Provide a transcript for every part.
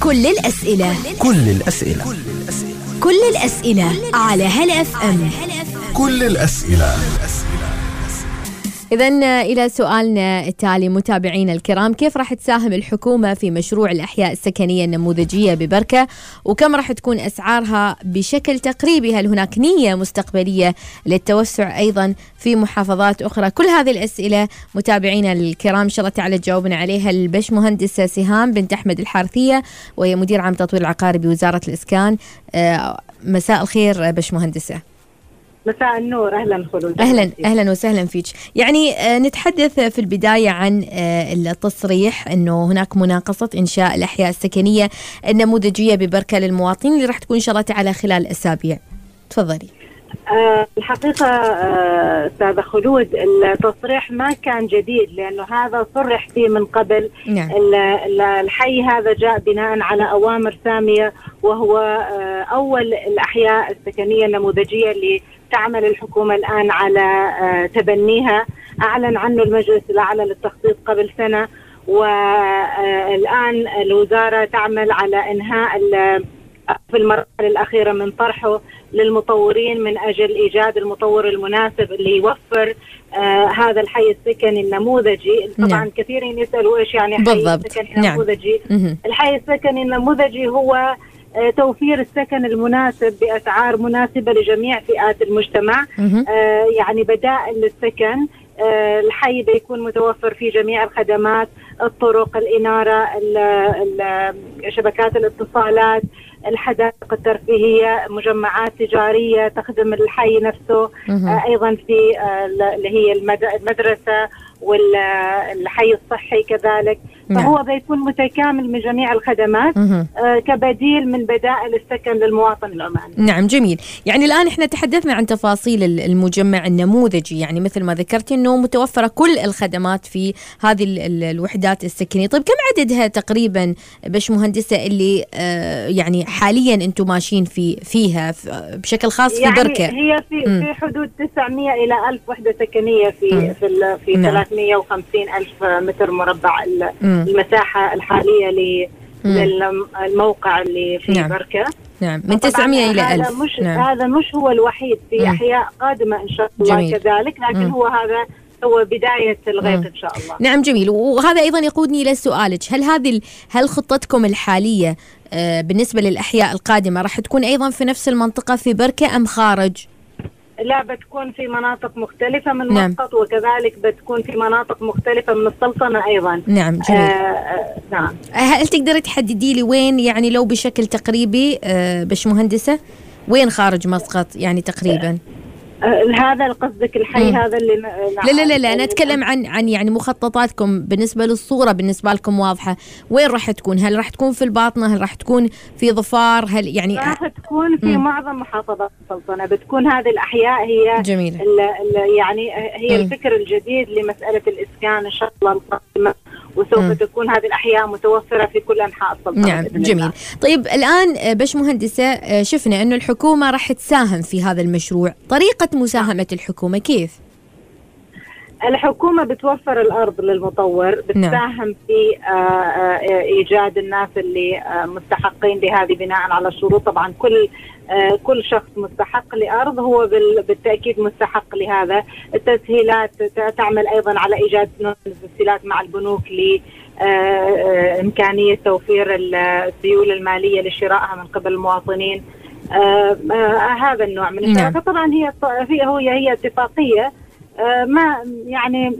كل الأسئلة على هلا اف ام. كل الأسئلة. إذن إلى سؤالنا التالي متابعينا الكرام، كيف راح تساهم الحكومة في مشروع الأحياء السكنية النموذجية ببركة، وكم راح تكون أسعارها بشكل تقريبي؟ هل هناك نية مستقبلية للتوسع أيضا في محافظات أخرى؟ كل هذه الأسئلة متابعينا الكرام إن شاء الله تعالى تجاوبنا عليها البشمهندسة سهام بنت أحمد الحارثية، وهي مدير عام تطوير العقاري بوزارة الإسكان. مساء الخير بشمهندسة. مساء النور، أهلا خلود. أهلا وسهلا فيك. يعني نتحدث في البداية عن التصريح أنه هناك مناقصة إنشاء الأحياء السكنية النموذجية ببركة للمواطنين اللي راح تكون إن شاء الله تعالى خلال أسابيع. تفضلي. الحقيقة أستاذة خلود، التصريح ما كان جديد لأنه هذا صرح فيه من قبل. نعم. الحي هذا جاء بناء على أوامر سامية، وهو أول الأحياء السكنية النموذجية اللي تعمل الحكومة الآن على تبنيها. أعلن عنه المجلس الأعلى للتخطيط قبل سنة، والآن الوزارة تعمل على إنهاء في المرحلة الأخيرة من طرحه للمطورين من أجل إيجاد المطور المناسب اللي يوفر هذا الحي السكني النموذجي. طبعا كثيرين يسألوا إيش يعني حي سكني نموذجي. الحي السكني النموذجي هو توفير السكن المناسب بأسعار مناسبة لجميع فئات المجتمع. يعني بدائل للسكن. الحي بيكون متوفر في جميع الخدمات، الطرق، الإنارة، شبكات الاتصالات، الحدائق الترفيهية، مجمعات تجارية تخدم الحي نفسه. أيضا في اللي هي المدرسة والحي الصحي كذلك. فهو بيكون متكامل من جميع الخدمات كبديل من بدائل السكن للمواطن العماني. نعم، جميل. يعني الآن احنا تحدثنا عن تفاصيل المجمع النموذجي، يعني مثل ما ذكرتي انه متوفرة كل الخدمات في هذه الوحدات السكنية. طيب كم عددها تقريبا بشمهندسة اللي يعني حاليا انتم ماشيين فيها بشكل خاص في بركة؟ هي في حدود 900 إلى 1000 وحدة سكنية في 350 ألف متر مربع المساحة الحالية للموقع اللي في بركة. نعم، من 900 إلى 1000. هذا مش هو الوحيد، في أحياء قادمة إن شاء الله. جميل. كذلك، لكن هو بداية الغيط إن شاء الله. نعم، جميل. وهذا أيضا يقودني إلى سؤالك، هل خطتكم الحالية بالنسبة للأحياء القادمة راح تكون أيضا في نفس المنطقة في بركة أم خارج؟ لا، بتكون في مناطق مختلفة من مسقط، وكذلك بتكون في مناطق مختلفة من السلطنة أيضا. نعم، جميل. نعم. هل تقدري تحددي لي وين، يعني لو بشكل تقريبي بشمهندسة، وين خارج مسقط يعني تقريبا؟ هذا قصدك الحي هذا اللي لا أنا أتكلم عن يعني مخططاتكم بالنسبة للصورة بالنسبة لكم واضحة. وين راح تكون؟ هل راح تكون في الباطنة؟ هل راح تكون في ظفار؟ هل يعني راح تكون في معظم محافظات السلطنة. بتكون هذه الأحياء هي جميلة. يعني هي الفكر الجديد لمسألة الإسكان إن شاء الله القادمة، وسوف تكون هذه الأحياء متوفرة في كل أنحاء السلطنة. نعم، جميل. طيب الآن بشمهندسة، شفنا أنه الحكومة راح تساهم في هذا المشروع. طريقة مساهمة الحكومة كيف؟ الحكومة بتوفر الأرض للمطور، بتساهم في إيجاد الناس اللي مستحقين لهذه بناء على الشروط. طبعا كل شخص مستحق لأرض هو بالتأكيد مستحق لهذا. التسهيلات تعمل أيضا على إيجاد تسهيلات مع البنوك لإمكانية توفير السيولة المالية لشرائها من قبل المواطنين. هذا النوع من الشراكة. طبعا هي اتفاقية، ما يعني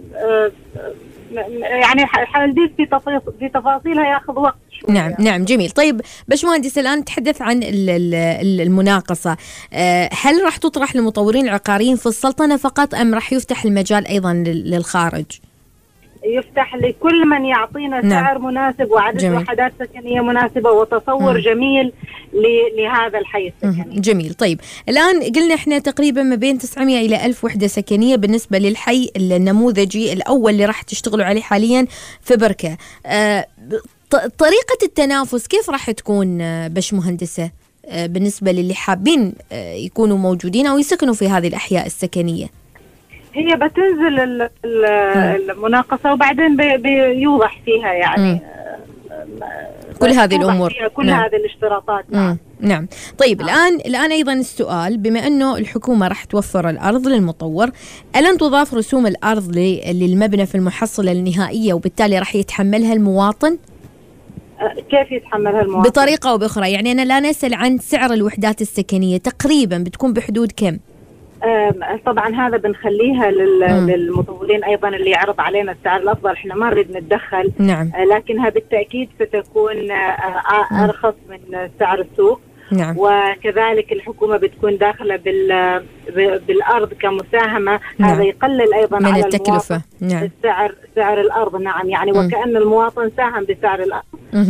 حنديس في تفاصيلها ياخذ وقت شوية. نعم، جميل. طيب بشمهندس، الآن نتحدث عن المناقصة. هل راح تطرح للمطورين العقاريين في السلطنة فقط أم راح يفتح المجال أيضا للخارج؟ يفتح لكل من يعطينا سعر مناسب وعدد وحدات سكنية مناسبة وتصور جميل لهذا الحي السكني. جميل. طيب الآن قلنا احنا تقريبا ما بين 900 إلى 1000 وحدة سكنية بالنسبة للحي النموذجي الأول اللي راح تشتغلوا عليه حاليا في بركة. طريقة التنافس كيف راح تكون بشمهندسة بالنسبة للي حابين يكونوا موجودين أو يسكنوا في هذه الأحياء السكنية؟ هي بتنزل المناقصة وبعدين بيوضح فيها يعني كل هذه الأمور. كل هذه الاشتراطات. نعم. طيب الآن أيضا السؤال، بما أنه الحكومة راح توفر الأرض للمطور، ألن تضاف رسوم الأرض للمبنى في المحصلة النهائية وبالتالي راح يتحملها المواطن؟ كيف يتحملها المواطن؟ بطريقة أو بأخرى، يعني أنا لا نسأل عن سعر الوحدات السكنية، تقريبا بتكون بحدود كم؟ طبعا هذا بنخليها للمطورين أيضا اللي يعرض علينا السعر الأفضل، احنا ما نريد نتدخل. نعم. لكنها بالتأكيد ستكون أرخص من سعر السوق. نعم. وكذلك الحكومة بتكون داخلة بالأرض كمساهمة. نعم. هذا يقلل أيضا من على التكلفة. نعم. سعر الأرض. نعم، يعني وكأن المواطن ساهم بسعر الأرض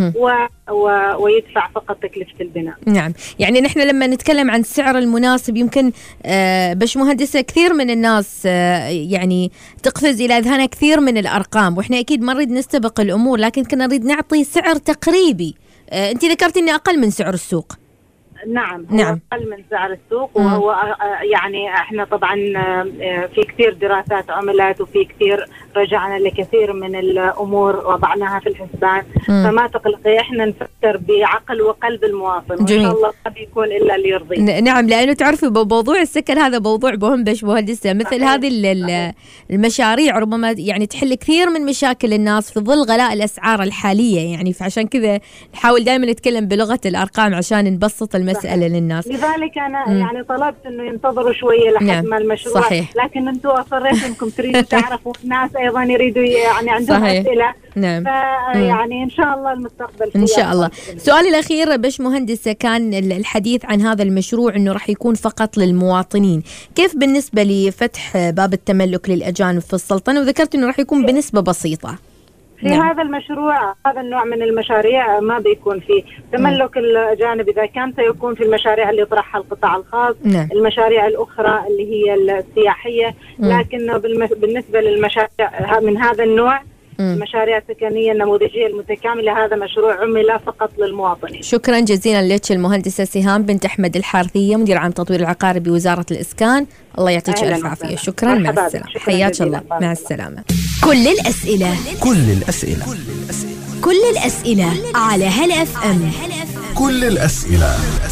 ويدفع فقط تكلفة البناء. نعم، يعني نحن لما نتكلم عن السعر المناسب يمكن باش مهندسة كثير من الناس يعني تقفز إلى أذهانها كثير من الأرقام، وإحنا أكيد ما نريد نستبق الأمور، لكن كنا نريد نعطي سعر تقريبي. أنت ذكرتي إنه أقل من سعر السوق. نعم، هو أقل من سعر السوق. وهو يعني احنا طبعا في كثير دراسات عملت وفي كثير رجعنا لكثير من الأمور وضعناها في الحسبان. فما تقلقي، احنا نفكر بعقل وقلب المواطن. وإن شاء الله ما بيكون إلا اللي يرضيه. نعم، لأنه تعرفي موضوع السكن هذا موضوع مهم باش مهندسة، مثل هذه المشاريع ربما يعني تحل كثير من مشاكل الناس في ظل غلاء الأسعار الحالية، يعني فعشان كذا نحاول دائما نتكلم بلغة الأرقام عشان نبسط المسألة للناس. لذلك أنا يعني طلبت إنه ينتظروا شوية لحد ما المشروع. صحيح. لكن أنتم أصريتوا إنكم تريدوا تعرفوا، الناس أيضا يريدوا يعني عندهم أسئلة. نعم. يعني إن شاء الله المستقبل إن شاء الله. سؤالي الأخير باش مهندسة، كان الحديث عن هذا المشروع إنه راح يكون فقط للمواطنين، كيف بالنسبة لفتح باب التملك للأجانب في السلطنة؟ وذكرت إنه راح يكون بنسبة بسيطة. في هذا المشروع، هذا النوع من المشاريع ما بيكون فيه تملك الأجانب. إذا كان سيكون في المشاريع اللي يطرحها القطاع الخاص. المشاريع الأخرى اللي هي السياحية. لكن بالنسبة للمشاريع من هذا النوع، المشاريع السكنية النموذجية المتكاملة، هذا مشروع عمل فقط للمواطنين. شكرا جزيلا لك المهندسة سهام بنت أحمد الحارثية، مدير عام تطوير العقاري بوزارة الإسكان. الله يعطيك ألف عافية. شكرا. مع السلامة. حياك الله. مع السلامة. كل الأسئلة كل الأسئلة على هلا FM. كل الأسئلة.